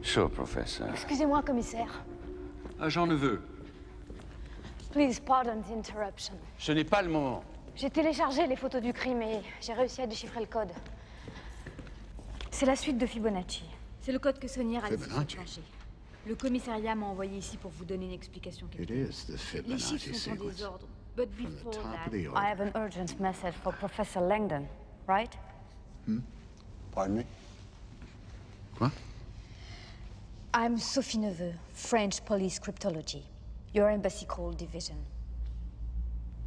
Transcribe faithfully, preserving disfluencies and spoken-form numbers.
Sure, professor. Excusez-moi, commissaire. Agent Neveu, Please pardon the interruption. ce n'est pas le moment. J'ai téléchargé les photos du crime et j'ai réussi à déchiffrer le code. C'est la suite de Fibonacci. C'est le code que Sonia a laissé enclencher. Le commissariat m'a envoyé ici pour vous donner une explication. Les chiffres sont en désordre. But before that, I have an urgent message for Professor Langdon, right? Hmm? Pardon me? Quoi? I'm Sophie Neveu, French Police Cryptology. Your embassy called division.